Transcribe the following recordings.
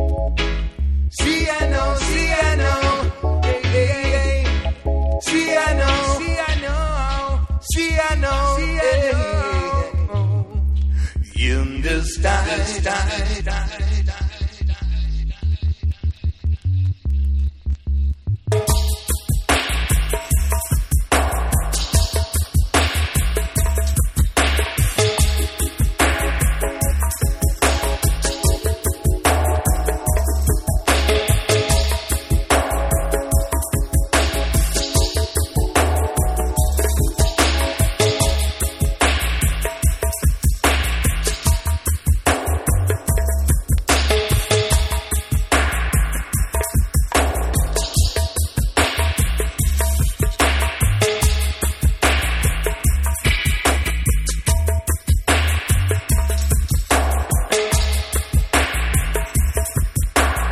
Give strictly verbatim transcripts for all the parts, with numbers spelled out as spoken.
See, I know, see, I know. Hey, hey, hey. See, I know, see, I know. See, I know, see, I know. In this time, time, time.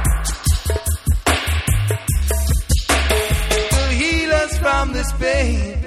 From this pain,